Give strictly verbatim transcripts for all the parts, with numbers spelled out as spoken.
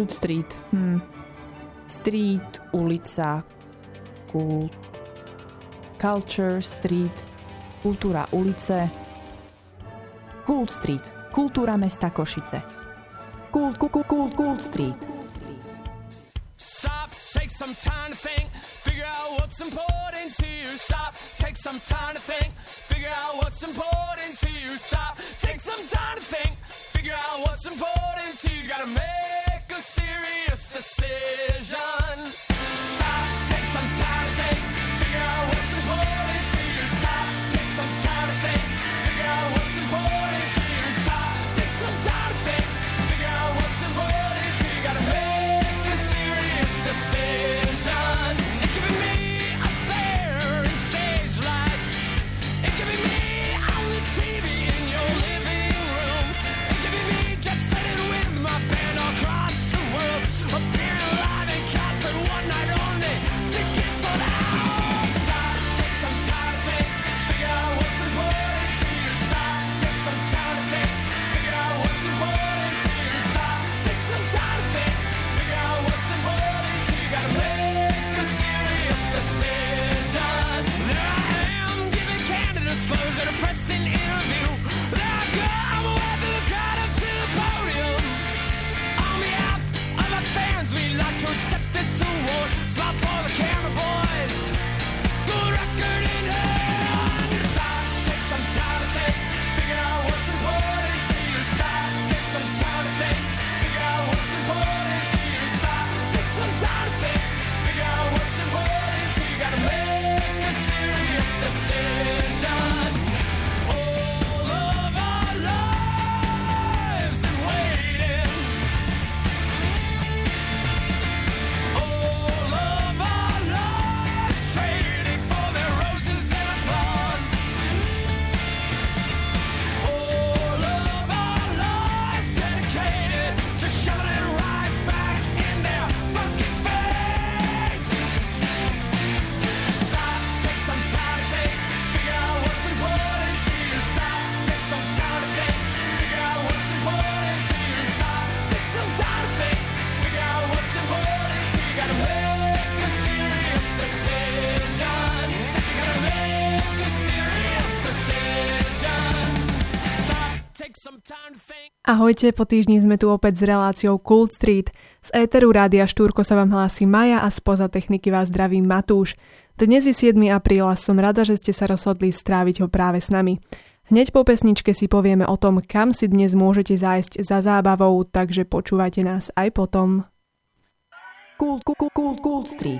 Cool Street. Hm. Street, ulica, cool. Culture, street, kultúra ulice. Cool Street, kultúra mesta Košice. Cool, cool, cool, cool, cool Street. Stop, take some time to think, figure out what's important to you. Stop, take some time to think, figure out what's important to you. Stop, take some time to think, figure out what's important to you. Gotta make a serious decision. Stop, take some time to think, figure out what's important to you. Stop, take some time to think, figure out what's important to you. Stop, take some time to think, figure out what's important to you. Gotta make a serious decision. It could be me up there in stage lights. It could be me on the T V in your living room. It could be me jet setting with my band across the world. Appearing live in concert one night only. Tickets sold out. Stop, take some time to think, figure out what's important to you. Stop, take some time to think, figure out what's important to you. Stop, take some time to think, figure out what's important to you. Gotta make a serious decision. There I am, giving candid disclosure, a pressing interview. There I go, I'm away through the crowd up to the podium. On behalf of my fans, we'd like to accept this award. Smile for the camera boys. Good record in hand. Stop, take some time to think, figure out what's important to you. Stop, take some time to think, figure out what's important to you. Stop, take some time to think, figure out what's important to you. Gotta make a serious decision. All of our lives and waiting. All of our lives trading for their roses and applause. All of our lives dedicated to shoving it right back in their fucking face. Stop, take some time to think, figure out what's important to you. Stop, take some time to think, figure out what's important to you. Stop, take some time to think, figure out what's important to you. Gotta make a serious decision. Said you gotta make a serious decision. Stop, take some time to think. Ahojte, po týždni sme tu opäť s reláciou Cool Street. Z éteru Rádia Štúrko sa vám hlási Maja a spoza techniky vás zdraví Matúš. Dnes je siedmeho apríla, som rada, že ste sa rozhodli stráviť ho práve s nami. Hneď po pesničke si povieme o tom, kam si dnes môžete zájsť za zábavou, takže počúvajte nás aj potom. Cool, cool, cool, cool, cool Street.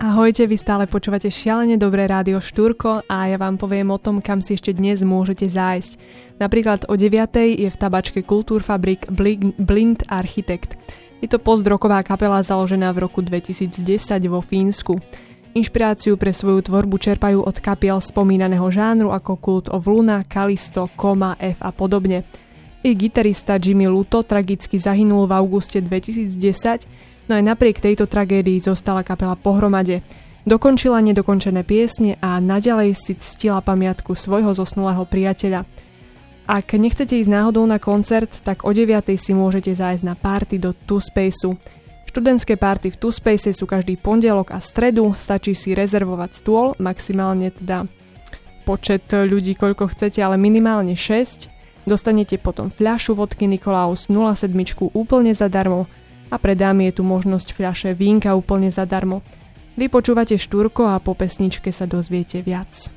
Ahojte, vy stále počúvate šialene dobré rádio Štúrko a ja vám poviem o tom, kam si ešte dnes môžete zájsť. Napríklad o deviatej je v tabačke Kultúrfabrik Blind Architekt. Je to post-rocková kapela založená v roku dvetisícdesať vo Fínsku. Inšpiráciu pre svoju tvorbu čerpajú od kapiel spomínaného žánru ako Cult of Luna, Kalisto, Koma, F a podobne. Ich gitarista Jimmy Luto tragicky zahynul v auguste dvetisícdesať, no aj napriek tejto tragédii zostala kapela pohromade. Dokončila nedokončené piesne a naďalej si ctila pamiatku svojho zosnulého priateľa. Ak nechcete ísť náhodou na koncert, tak o deviatej si môžete zájsť na party do Two Spaceu. Študentské party v Two Space sú každý pondelok a stredu, stačí si rezervovať stôl, maximálne teda počet ľudí, koľko chcete, ale minimálne šesť. Dostanete potom fľašu vodky Nikolaus nula sedem úplne zadarmo, a pre dámy je tu možnosť fľaše vínka úplne zadarmo. Vy počúvate Štúrko a po pesničke sa dozviete viac.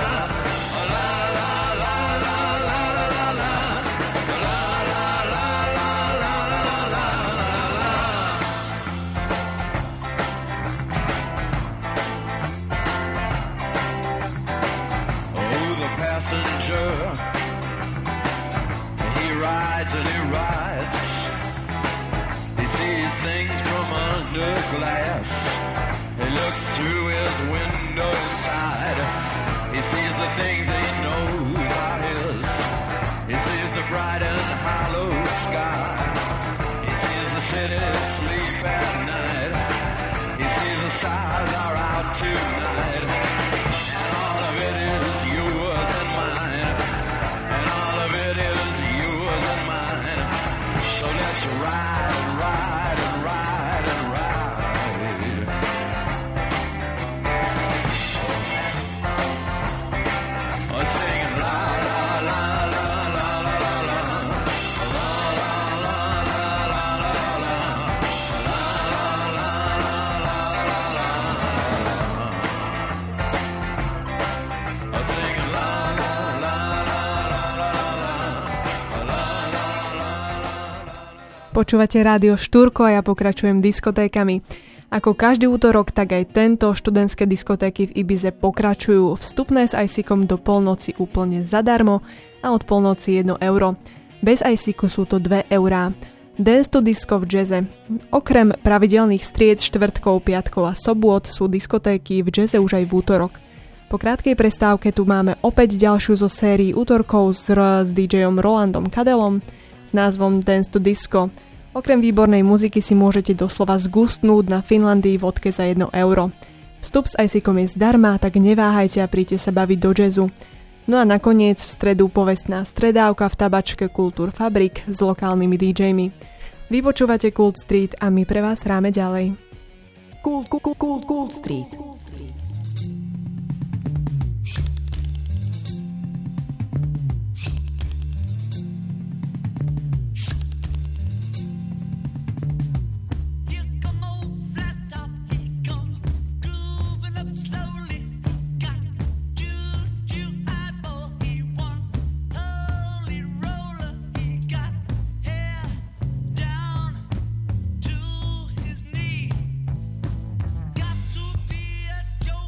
La Počúvate rádio Štúrko a ja pokračujem diskotékami. Ako každý útorok, tak aj tento študentské diskotéky v Ibize pokračujú. Vstupné s ajsíkom do polnoci úplne zadarmo a od polnoci jedno euro. Bez ajsíku sú to dve eurá. Dance to disco v jazze. Okrem pravidelných stried, štvrtkov, piatkov a sobôt sú diskotéky v jazze už aj v útorok. Po krátkej prestávke tu máme opäť ďalšiu zo sérií útorkov s, s DJom Rolandom Kadelom s názvom Dance to Disco. Okrem výbornej muziky si môžete doslova zgustnúť na Finlandii vodke za jedno euro. Vstup s ajsíkom je zdarma, tak neváhajte a príďte sa baviť do jazzu. No a nakoniec v stredu povestná stredávka v tabačke Kultúr Fabrik s lokálnymi DJmi. Vy počúvate Kult Street a my pre vás hráme ďalej. Kult, kult, kult, Kult Street. Got to be a joke.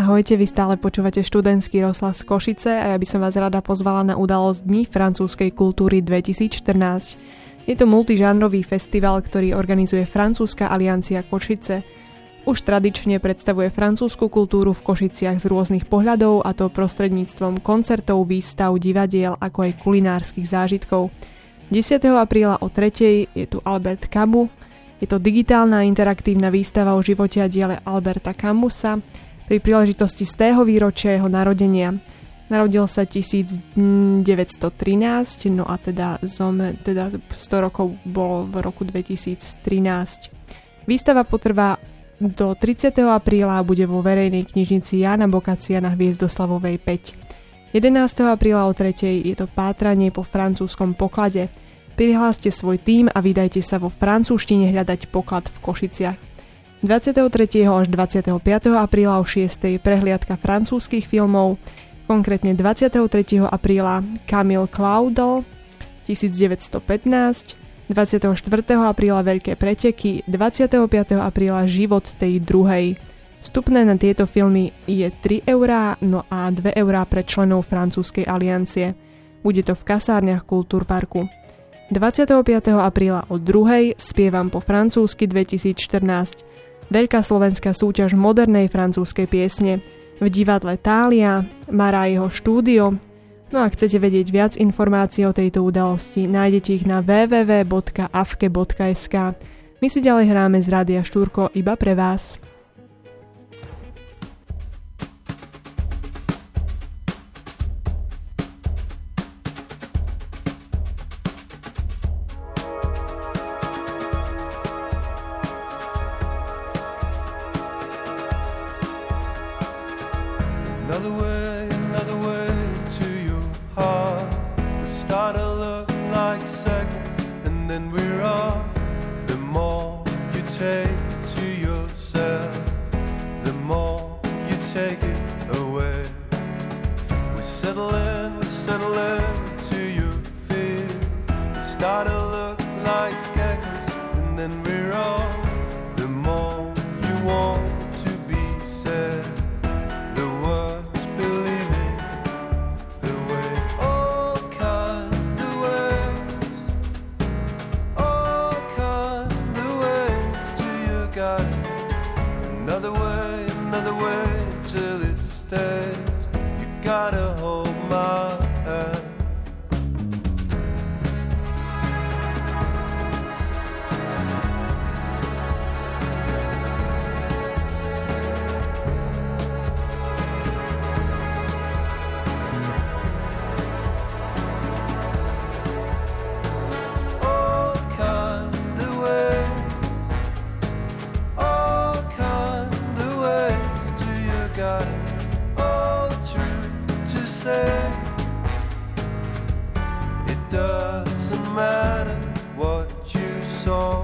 Ahojte, vy stále počúvate študentský rozhlas Košice a ja by som vás rada pozvala na udalosť Dní francúzskej kultúry dvetisícštrnásť. Je to multižánrový festival, ktorý organizuje Francúzska aliancia Košice. Už tradične predstavuje francúzsku kultúru v Košiciach z rôznych pohľadov, a to prostredníctvom koncertov, výstav, divadiel, ako aj kulinárskych zážitkov. desiateho apríla o tretej je tu Albert Camus. Je to digitálna interaktívna výstava o živote a diele Alberta Camusa pri príležitosti stého výročia jeho narodenia. Narodil sa devätnásťstotrinásť, no a teda zom, teda sto rokov bolo v roku dvetisíctrinásť. Výstava potrvá do tridsiateho apríla a bude vo verejnej knižnici Jána Bokacia na Hviezdoslavovej päť. jedenásteho apríla o tretej je to pátranie po francúzskom poklade. Prihláste svoj tím a vydajte sa vo francúzštine hľadať poklad v Košiciach. dvadsiateho tretieho až dvadsiateho piateho apríla o šiestej prehliadka francúzskych filmov, konkrétne dvadsiateho tretieho apríla Camille Claudel tisícdeväťstopätnásť, dvadsiateho štvrtého apríla Veľké preteky, dvadsiateho piateho apríla Život tej druhej. Vstupné na tieto filmy je tri eurá, no a dve eurá pre členov francúzskej aliancie. Bude to v kasárniach Kultúrparku. dvadsiateho piateho apríla o druhej Spievam po francúzsky dvetisícštrnásť. Veľká slovenská súťaž modernej francúzskej piesne v divadle Thália, Marajeho štúdio. No a ak chcete vedieť viac informácií o tejto udalosti, nájdete ich na w w w bodka a f k e bodka es ka. My si ďalej hráme z Rádia Štúrko iba pre vás. Another way, another way to your heart. We start to look like seconds, and then we're off. The more you take to yourself, the more you take it away. We settle in, we settle in to your fear. We start to look like echoes, and then we're off. The more you want to be said, the words believing the way, all kind of ways, all kind of ways till you got it. Another way, another way till it stays. You gotta hold my hand. All kind of ways, all kind of ways till you got it. All true to say. It doesn't matter what you saw.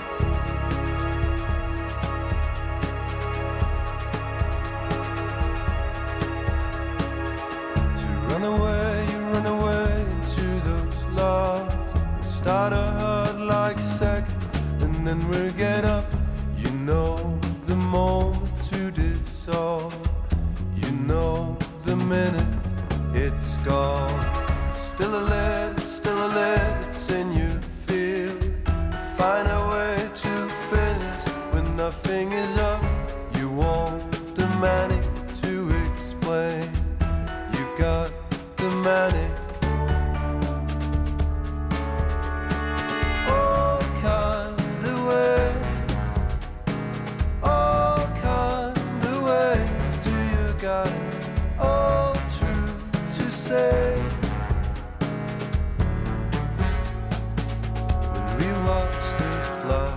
To run away, you run away to those loves. We start to hurt like seconds, and then we get up. You know the moment to dissolve. You know the minute it's gone. It's still a lit, it's still a lit, it's in your field. Find a way to finish when nothing is up. You won't demand it to explain. You got the manic. All kind of ways, all kind of ways till you got it. All true to say. When we watched it fly.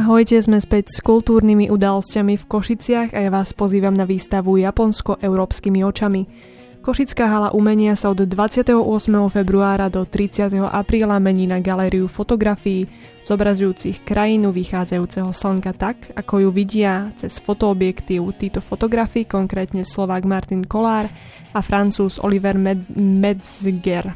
Ahojte, sme späť s kultúrnymi udalosťami v Košiciach a ja vás pozývam na výstavu Japonsko európskymi očami. Košická hala umenia sa od dvadsiateho ôsmeho februára do tridsiateho apríla mení na galériu fotografií zobrazujúcich krajinu vychádzajúceho slnka tak, ako ju vidia cez fotoobjektív títo fotografii, konkrétne Slovák Martin Kollár a Francúz Oliver Med- Metzger.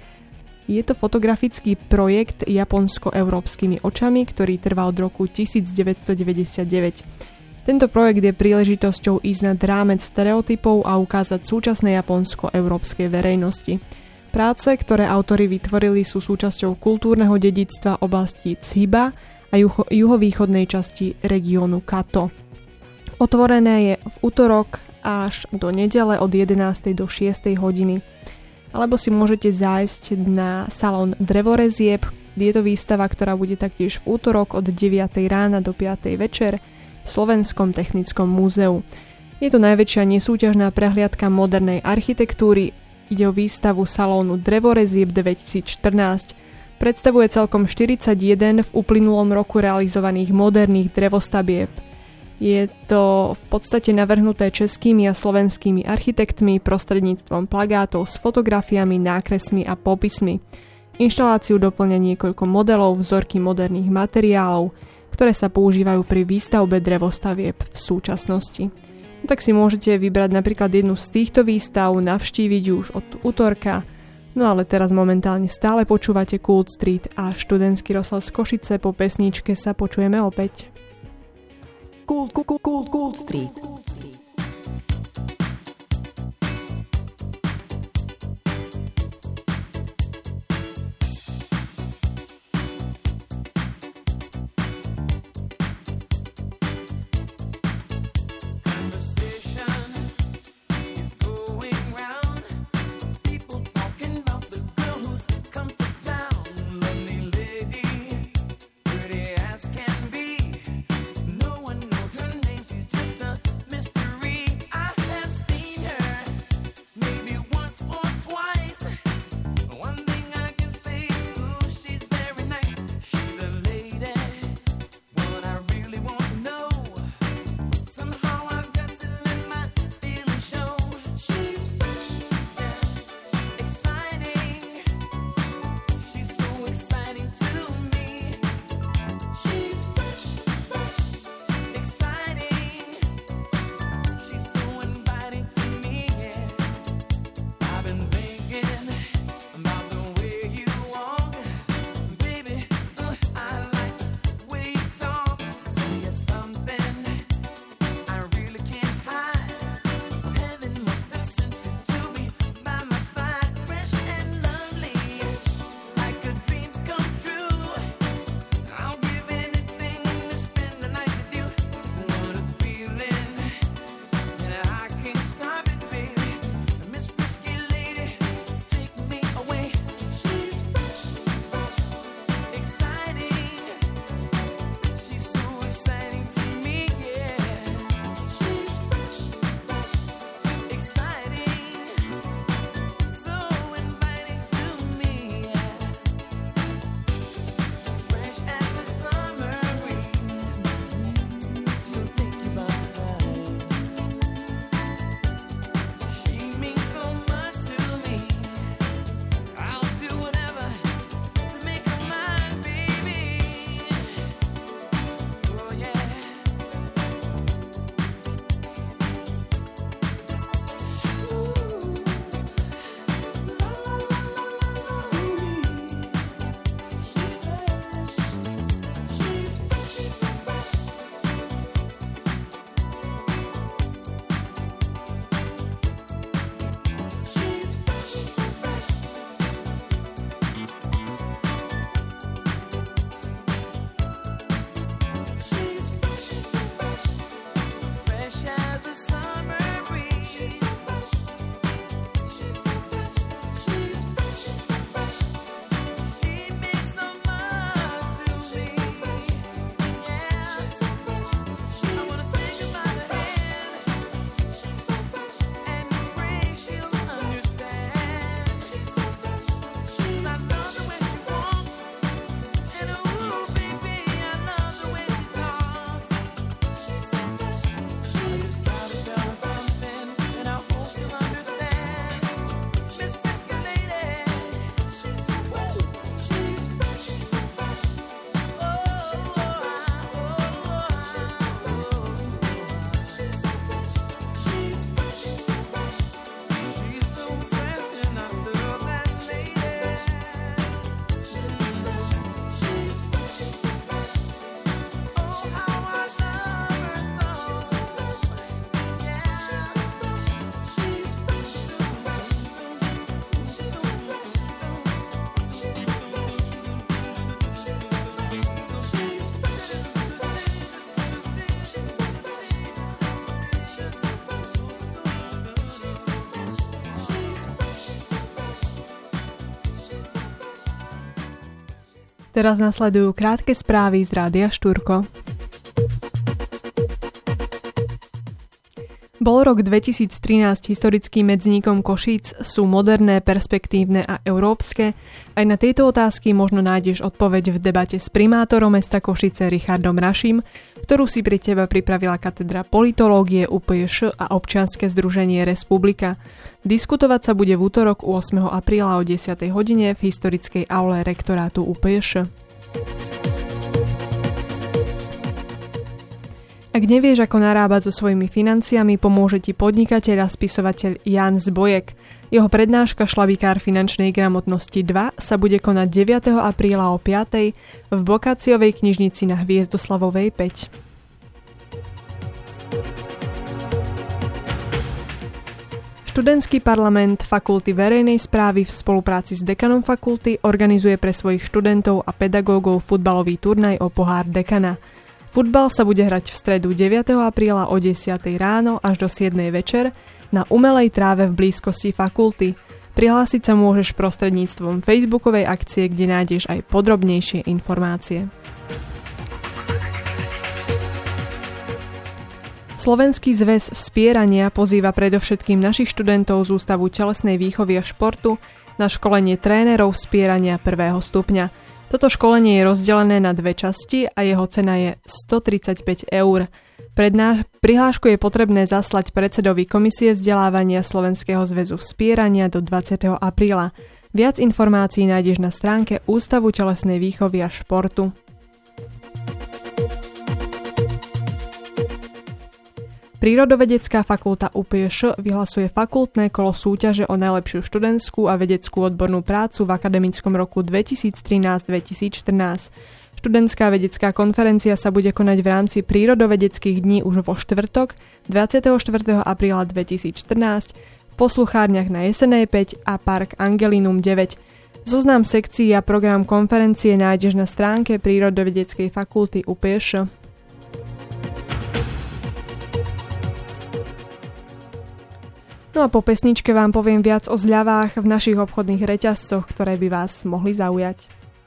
Je to fotografický projekt Japonsko európskymi očami, ktorý trvá od roku devätnásťstodeväťdesiatdeväť. Tento projekt je príležitosťou ísť nad rámec stereotypov a ukázať súčasné Japonsko európskej verejnosti. Práce, ktoré autori vytvorili, sú súčasťou kultúrneho dedičstva oblasti Chiba a juho- juhovýchodnej časti regiónu Kato. Otvorené je v utorok až do nedele od jedenástej do šiestej hodiny. Alebo si môžete zájsť na salón drevorezieb. Je to výstava, ktorá bude taktiež v útorok od deviatej rána do piatej večer v Slovenskom technickom múzeu. Je to najväčšia nesúťažná prehliadka modernej architektúry. Ide o výstavu salónu drevorezieb dvetisícštrnásť. Predstavuje celkom štyridsaťjeden v uplynulom roku realizovaných moderných drevostabieb. Je to v podstate navrhnuté českými a slovenskými architektmi prostredníctvom plagátov s fotografiami, nákresmi a popismi. Inštaláciu doplňa niekoľko modelov, vzorky moderných materiálov, ktoré sa používajú pri výstavbe drevostavieb v súčasnosti. No tak si môžete vybrať napríklad jednu z týchto výstav, navštíviť ju už od útorka. No ale teraz momentálne stále počúvate Kult Street a študentský rozhlas Košice. Po pesničke sa počujeme opäť. Kult, kult, kult, Kult Street. Can be. No one knows her name, she's just a mystery. Teraz nasledujú krátke správy z Rádia Štúrko. Bol rok dvetisíctrinásť historickým medzníkom Košíc, sú moderné, perspektívne a európske? Aj na tieto otázky možno nájdeš odpoveď v debate s primátorom mesta Košice Richardom Raším, ktorú si pri teba pripravila katedra politológie ú pé š a občianske združenie Respublika. Diskutovať sa bude v útorok ôsmeho apríla o desiatej hodine v historickej aule rektorátu ú pé š. Ak nevieš, ako narábať so svojimi financiami, pomôže ti podnikateľ a spisovateľ Jan Zbojek. Jeho prednáška Šlabikár finančnej gramotnosti dva sa bude konať deviateho apríla o piatej v Bokáciovej knižnici na Hviezdoslavovej päť. Študentský parlament Fakulty verejnej správy v spolupráci s dekanom fakulty organizuje pre svojich študentov a pedagógov futbalový turnaj o pohár dekana. Futbal sa bude hrať v stredu deviateho apríla o desiatej ráno až do siedmej večer na umelej tráve v blízkosti fakulty. Prihlásiť sa môžeš prostredníctvom facebookovej akcie, kde nájdeš aj podrobnejšie informácie. Slovenský zväz vzpierania pozýva predovšetkým našich študentov z Ústavu telesnej výchovy a športu na školenie trénerov vzpierania prvého stupňa. Toto školenie je rozdelené na dve časti a jeho cena je stotridsaťpäť eur. Pred ná... Prihlášku je potrebné zaslať predsedovi Komisie vzdelávania Slovenského zväzu vzpierania do dvadsiateho apríla. Viac informácií nájdeš na stránke Ústavu telesnej výchovy a športu. Prírodovedecká fakulta ú pé š vyhlasuje fakultné kolo súťaže o najlepšiu študentskú a vedeckú odbornú prácu v akademickom roku dvetisíctrinásť dvetisícštrnásť. Študentská vedecká konferencia sa bude konať v rámci prírodovedeckých dní už vo štvrtok dvadsiateho štvrtého apríla dvetisícštrnásť v posluchárniach na Jesenej päť a Park Angelinum deväť. Zoznam sekcií a program konferencie nájdeš na stránke Prírodovedeckej fakulty ú pé š. No a po pesničke vám poviem viac o zľavách v našich obchodných reťazcoch, ktoré by vás mohli zaujať.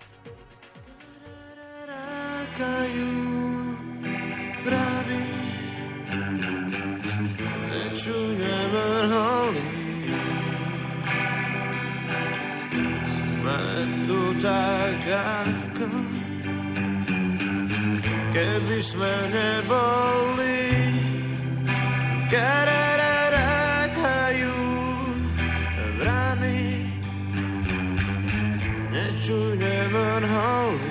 Rákajú brady, nečujeme vrholy. Sme tu tak ako keby sme neboli. Nečujeme vrholy,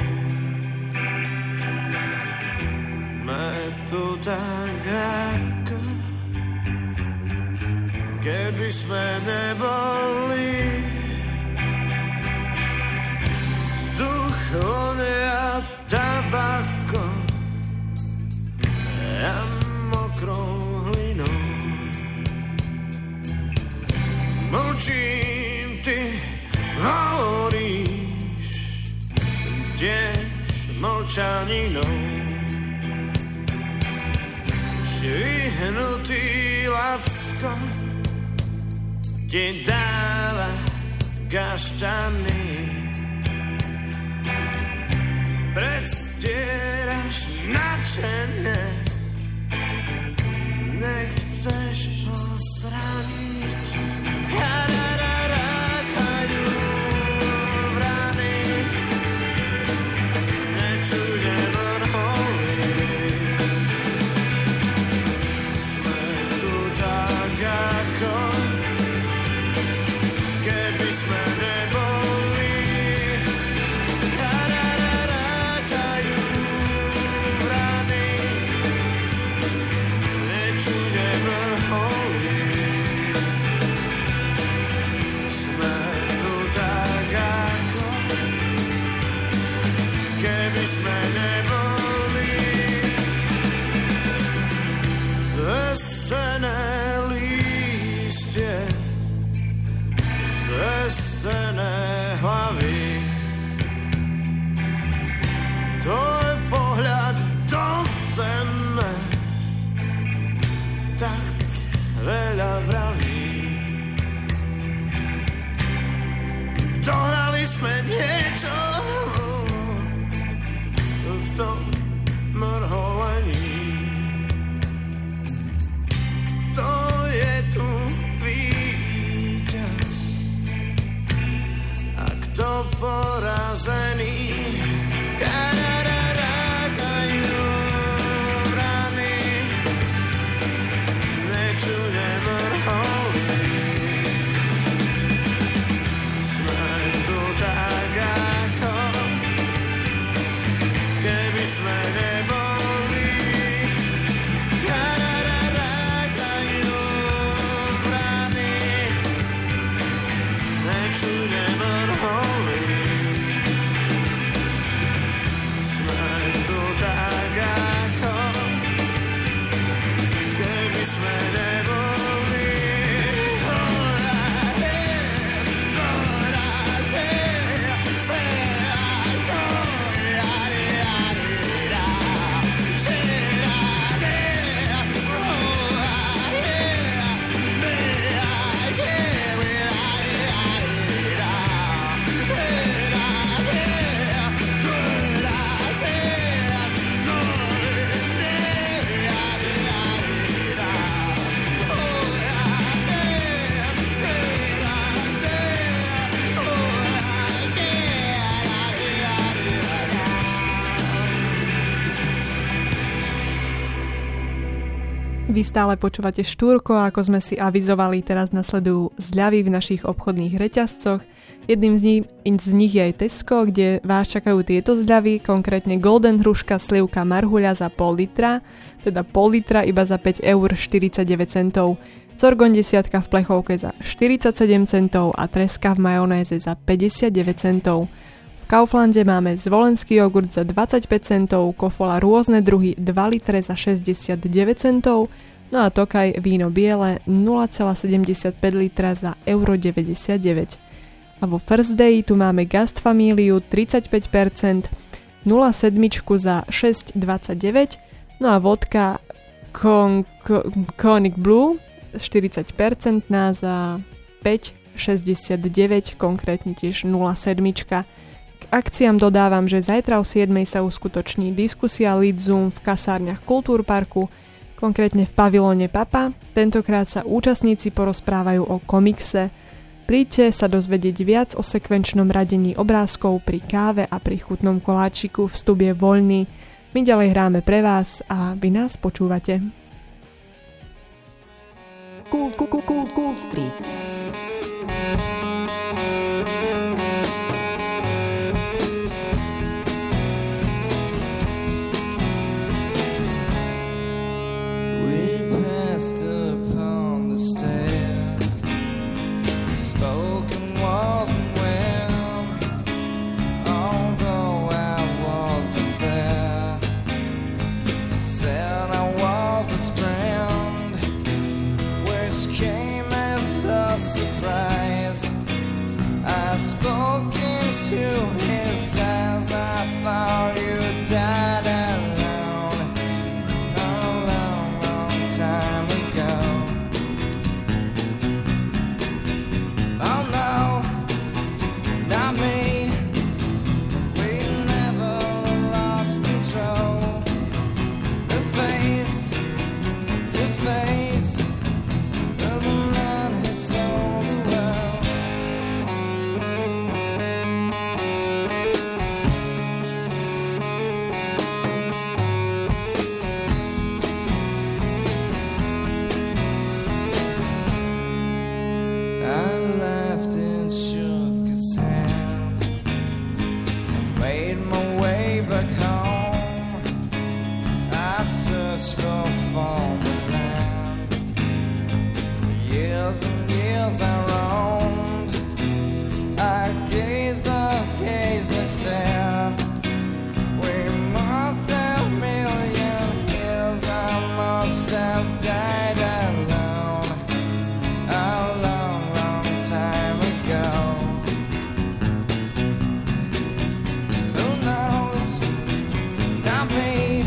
sme tu tak ako keby sme neboli. Vzduch vonia tabako a mokrou hlinou. Mlčím, ty hovoríš tiež mlčaninou. Vyhnutý lacko ti dáva gaštany. Predstieraš nadšene, nechceš ho zraniť. Dohrali sme niečo Vy stále počúvate Štúrko, ako sme si avizovali, teraz nasledujú zľavy v našich obchodných reťazcoch. Jedným z nich, z nich je aj Tesco, kde vás čakajú tieto zľavy, konkrétne Golden hruška slivka marhuľa za pol litra, teda pol litra iba za päť eur štyridsaťdeväť centov. Corgon desiatka v plechovke za štyridsaťsedem centov a treska v majonéze za päťdesiatdeväť centov. V Kauflande máme zvolenský jogurt za dvadsaťpäť centov, Kofola rôzne druhy dva litre za šesťdesiatdeväť centov, no a Tokaj víno biele nula celá sedemdesiatpäť litra za euro deväťdesiatdeväť. A vo First Day tu máme Gastfamíliu tridsaťpäť percent, nula sedem za šesť dvadsaťdeväť, no a vodka Con- Con- Conic Blue štyridsať percent za päť šesťdesiatdeväť, konkrétne tiež nula sedem. K akciám dodávam, že zajtra o siedmej sa uskutoční diskusia Lead Zoom v kasárniach Kultúrparku, konkrétne v pavilóne Papa. Tentokrát sa účastníci porozprávajú o komikse. Príďte sa dozvedieť viac o sekvenčnom radení obrázkov pri káve a pri chutnom koláčiku. Vstup je voľný. My ďalej hráme pre vás a vy nás počúvate. Cool, cool, cool, cool, cool Street. We passed upon the stairs, spoken wasn't well, although I wasn't there. Said I was his friend, came as a surprise. I spoke into his eyes. I thought you died alone a long, long time ago. Oh no, not me. We never lost control. The face to face, for former land. For years and years I roamed, I gazed, I gazed and stared. We must have million years, I must have died alone a long, long time ago. Who knows? Not me.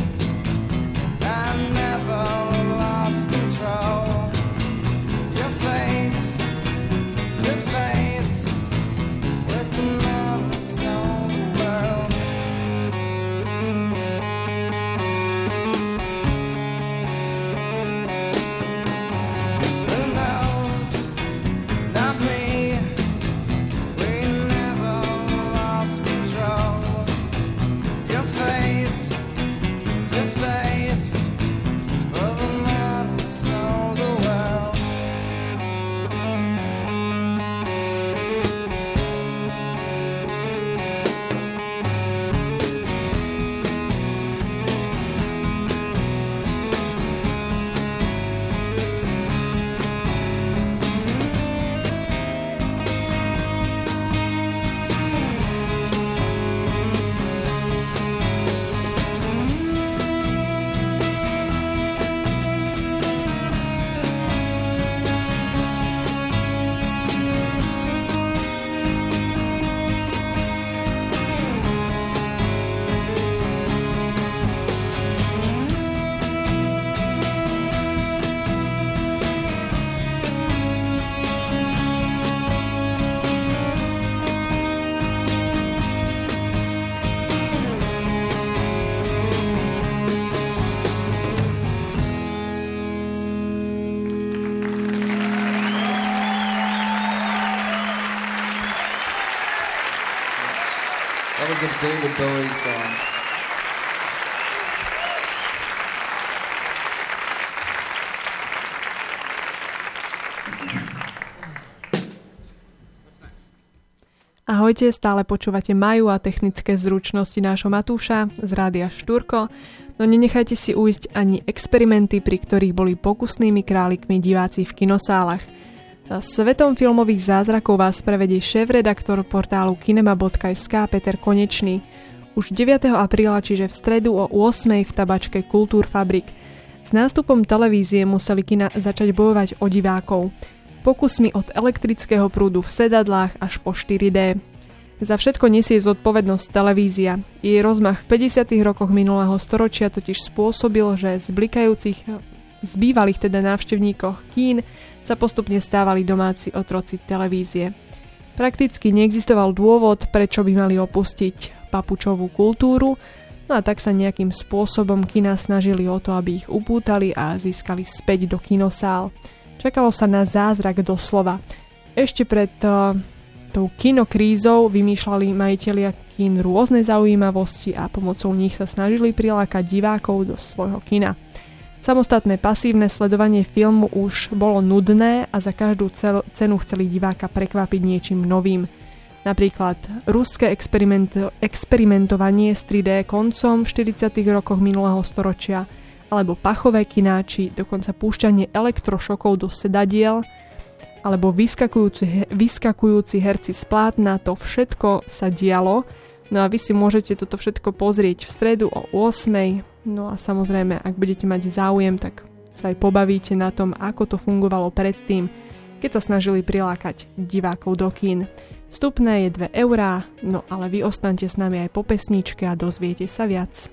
Your face to face with the man who sold the world. Who knows? Not me. We never lost control. Your face to face with the man who sold the world. That was a David Bowie song. Ahojte, stále počúvate Maju a technické zručnosti nášho Matúša z Rádia Štúrko. No nenechajte si ujsť ani experimenty, pri ktorých boli pokusnými králikmi diváci v kinosálach. Svetom filmových zázrakov vás prevedie šéf-redaktor portálu kinema bodka es ká Peter Konečný. Už deviateho apríla, čiže v stredu o ôsmej v tabačke Kultúrfabrik. S nástupom televízie museli kina začať bojovať o divákov. Pokusmi od elektrického prúdu v sedadlách až po štyri dé. Za všetko nesie zodpovednosť televízia. Jej rozmach v päťdesiatych rokoch minulého storočia totiž spôsobil, že z blikajúcich, z bývalých teda návštevníkov kín sa postupne stávali domáci otroci televízie. Prakticky neexistoval dôvod, prečo by mali opustiť papučovú kultúru, no a tak sa nejakým spôsobom kina snažili o to, aby ich upútali a získali späť do kinosál. Čakalo sa na zázrak doslova. Ešte pred uh, tou kinokrízou vymýšľali majitelia kín rôzne zaujímavosti a pomocou nich sa snažili prilákať divákov do svojho kina. Samostatné pasívne sledovanie filmu už bolo nudné a za každú cel- cenu chceli diváka prekvapiť niečím novým. Napríklad ruské experiment- experimentovanie s tri dé koncom v štyridsiatych rokoch minulého storočia, alebo pachové kiná, či dokonca púšťanie elektrošokov do sedadiel, alebo vyskakujúci, vyskakujúci herci z plátna, to všetko sa dialo. No a vy si môžete toto všetko pozrieť v stredu o ôsmej. No a samozrejme, ak budete mať záujem, tak sa aj pobavíte na tom, ako to fungovalo predtým, keď sa snažili prilákať divákov do kín. Vstupné je dve eurá, no ale vy ostaňte s nami aj po pesničke a dozviete sa viac.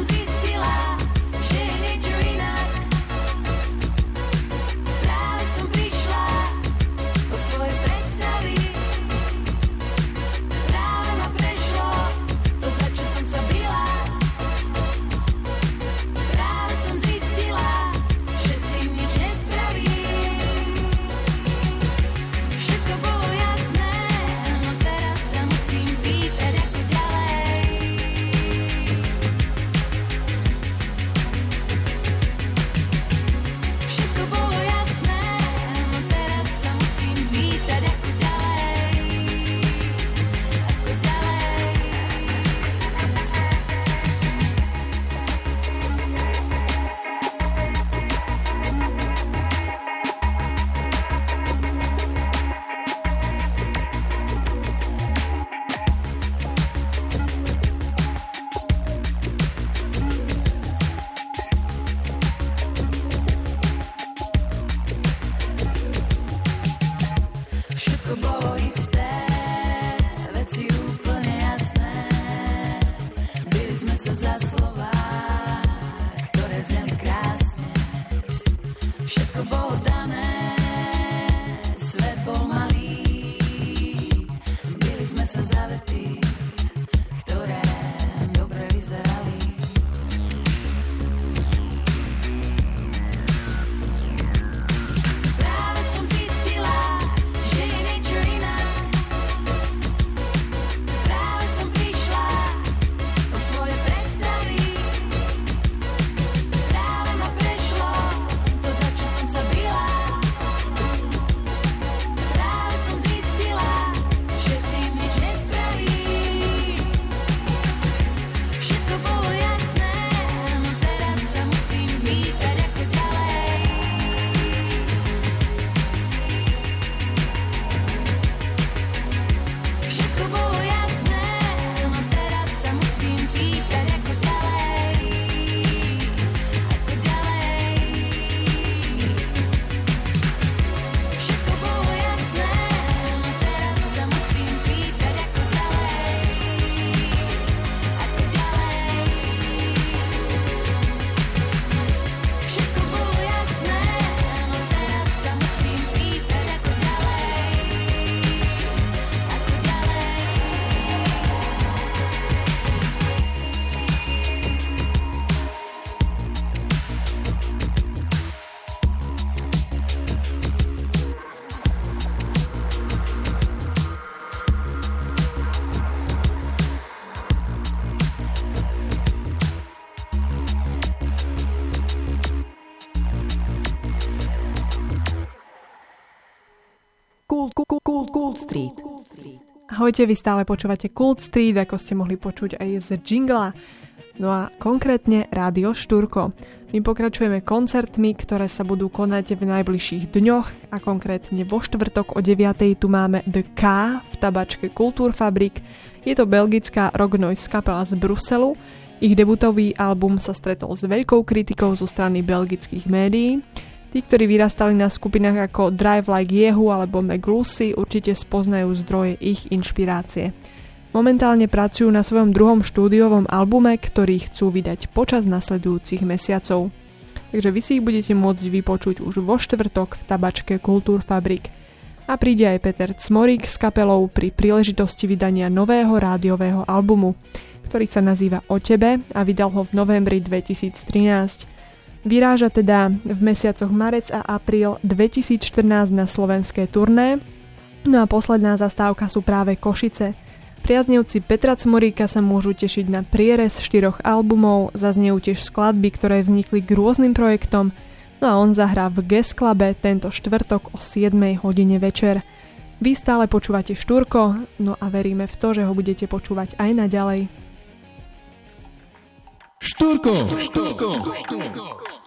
Práve som Cool, Cool Street. Ahojte, vy stále počúvate Cool Street, ako ste mohli počuť aj z jingla. No a konkrétne Rádio Štúrko. My pokračujeme koncertmi, ktoré sa budú konať v najbližších dňoch a konkrétne vo štvrtok o deviatej tu máme The K v tabačke Kulturfabrik. Je to belgická rock noise kapela z Bruselu. Ich debutový album sa stretol s veľkou kritikou zo strany belgických médií. Tí, ktorí vyrastali na skupinách ako Drive Like Jehu alebo McLucy, určite spoznajú zdroje ich inšpirácie. Momentálne pracujú na svojom druhom štúdiovom albume, ktorý chcú vydať počas nasledujúcich mesiacov. Takže vy si ich budete môcť vypočuť už vo štvrtok v tabačke Kulturfabrik. A príde aj Peter Cmorík s kapelou pri príležitosti vydania nového rádiového albumu, ktorý sa nazýva O tebe a vydal ho v novembri dvetisíctrinásť. Vyráža teda v mesiacoch marec a apríl dvetisícštrnásť na slovenské turné. No a posledná zastávka sú práve Košice. Priaznivci Petra Cmoríka sa môžu tešiť na prierez štyroch albumov, zaznejú tiež skladby, ktoré vznikli k rôznym projektom, no a on zahrá v Guest Clube tento štvrtok o siedmej hodine večer. Vy stále počúvate Štúrko, no a veríme v to, že ho budete počúvať aj naďalej. Štúrko, Štúrko, Štúrko.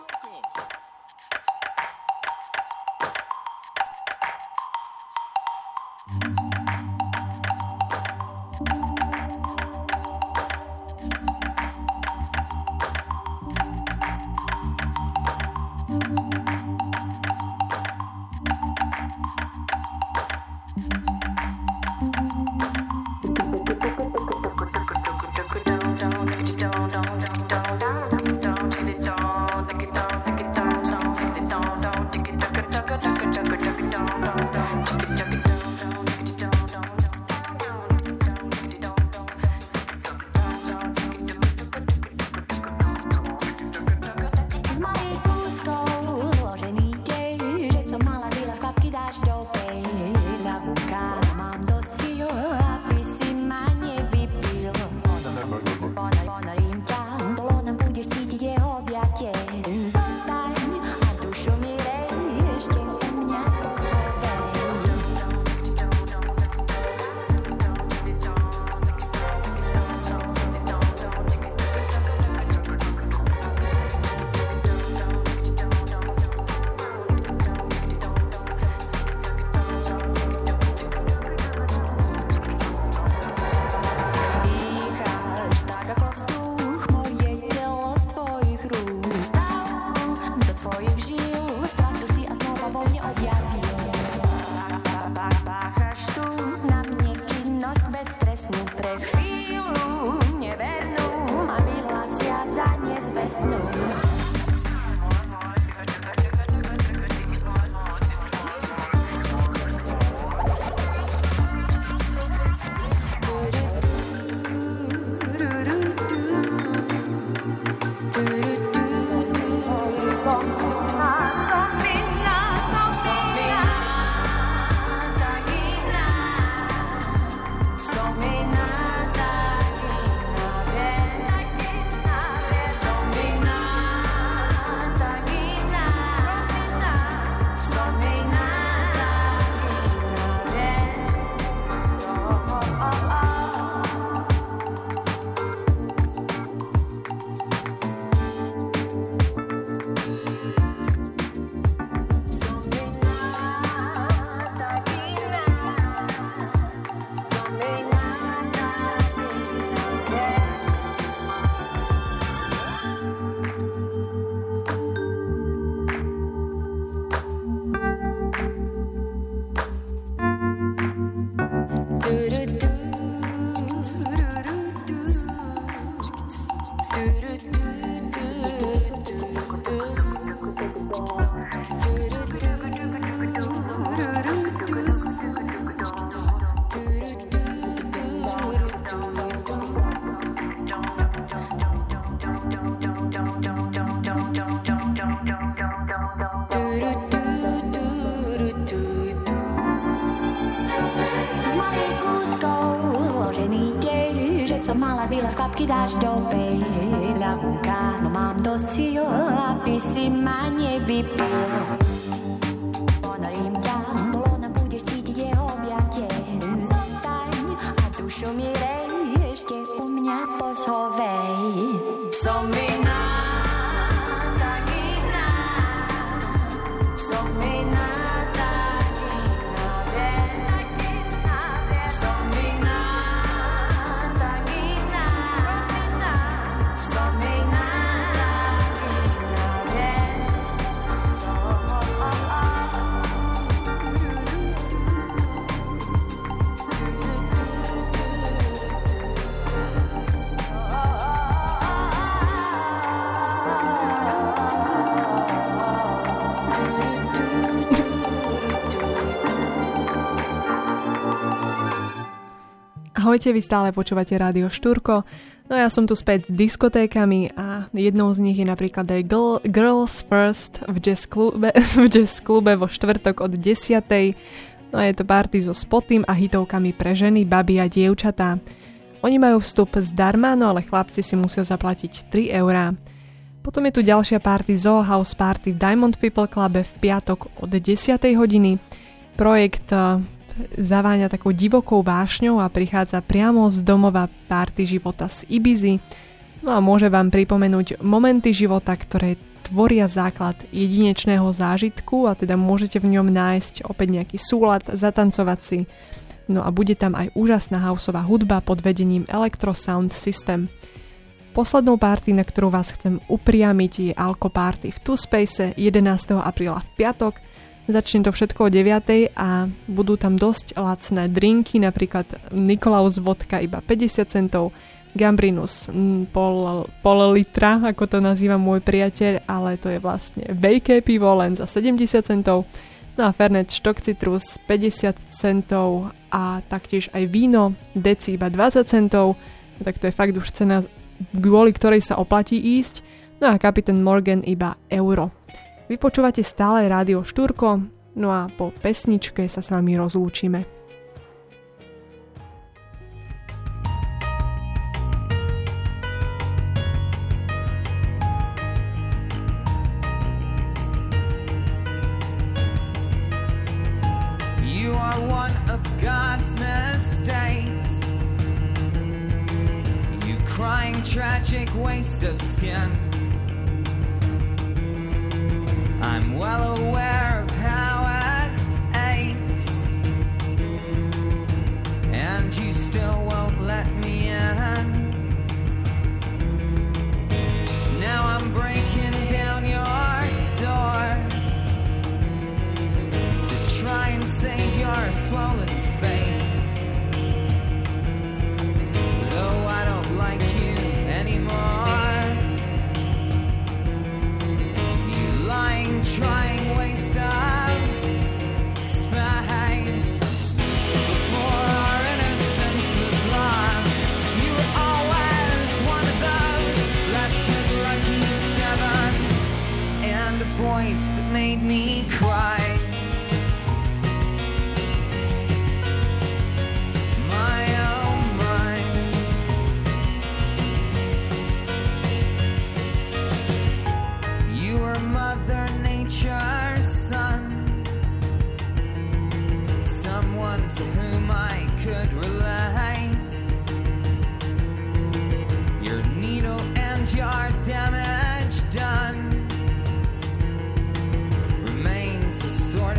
som mala vylaz kvapky dažďovej ľahunka, no mám dosť síl, aby si ma nevypil. Ponorím ťa, do lona budeš cítiť jeho objať. Ahojte, vy stále počúvate Rádio Štúrko. No ja som tu späť s diskotékami a jednou z nich je napríklad aj Girl, Girls First v jazz klube, v jazz klube vo štvrtok od desiatej. No a je to party so spotým a hitovkami pre ženy, baby a dievčatá. Oni majú vstup zdarma, no ale chlapci si musia zaplatiť tri eurá. Potom je tu ďalšia party Zoo House Party v Diamond People Clube v piatok od desiatej hodiny. Projekt zaváňa takou divokou vášňou a prichádza priamo z domova party života z Ibizy. No a môže vám pripomenúť momenty života, ktoré tvoria základ jedinečného zážitku a teda môžete v ňom nájsť opäť nejaký súlad, zatancovať si. No a bude tam aj úžasná houseová hudba pod vedením Electro Sound System. Poslednou party, na ktorú vás chcem upriamiť, je Alko Party v Two Space jedenásteho apríla v piatok. Začne to všetko o deviatej a budú tam dosť lacné drinky, napríklad Nikolaus vodka iba päťdesiat centov, Gambrinus pol, pol litra, ako to nazýva môj priateľ, ale to je vlastne veľké pivo len za sedemdesiat centov, no a Fernet štok citrus päťdesiat centov a taktiež aj víno deci iba dvadsať centov, tak to je fakt už cena, kvôli ktorej sa oplatí ísť, no a Kapitán Morgan iba euro. Vy počúvate stále Rádio Štúrko, no a po pesničke sa s vami rozlúčime. You are one of God's mistakes. You crying tragic waste of skin. I'm well aware of how it aches, and you still won't let me in. Now I'm breaking down your door to try and save your swollen face, though I don't like you anymore. Trying waste of space. Before our innocence was lost, you were always one of those less good lucky sevens, and a voice that made me cry. My oh my. You were Mother Nature's son, someone to whom I could relate. Your needle and your damage done remains a sore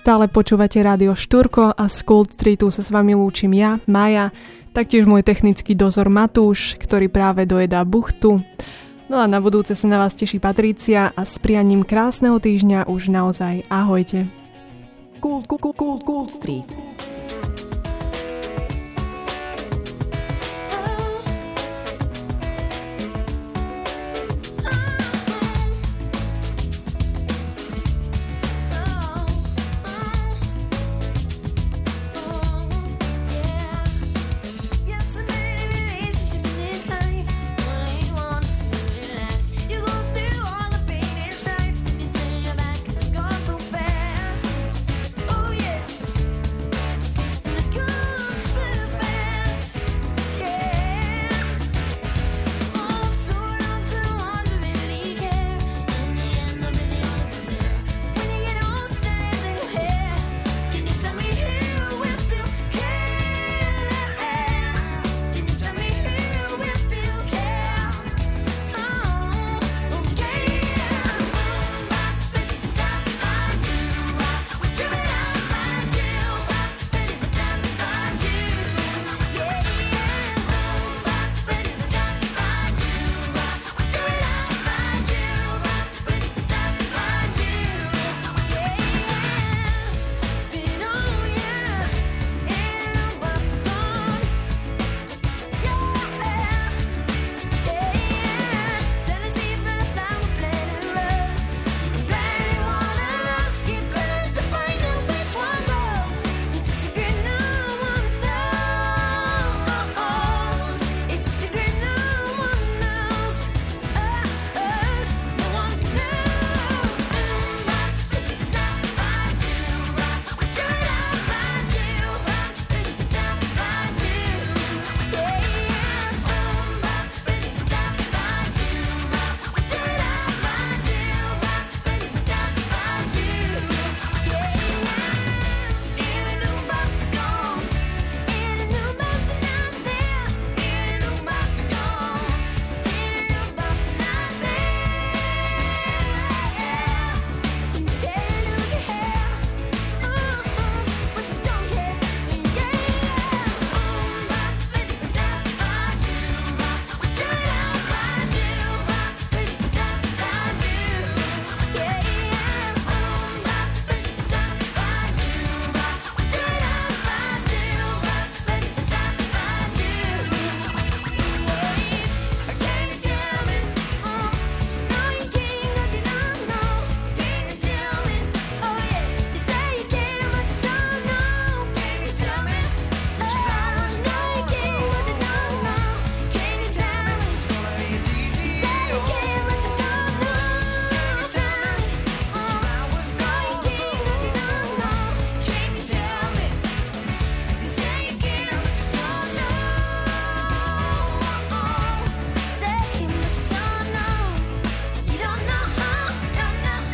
Stále počúvate rádio Štúrko a z Cold Streetu sa s vami lúčim ja, Maja, taktiež môj technický dozor Matúš, ktorý práve dojedá buchtu. No a na budúce sa na vás teší Patrícia a s prianím krásneho týždňa už naozaj ahojte. Cold, cold, cold, Cold Street.